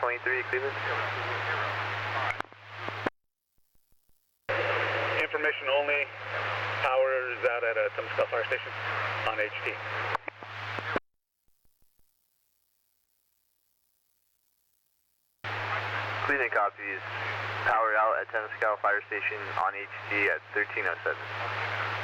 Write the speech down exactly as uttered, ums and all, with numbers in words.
twenty-three, Cleveland. Information only. Power is out at a Temescal Fire Station on H T. Cleveland copies. Power out at Temescal Fire Station on H T at thirteen oh seven.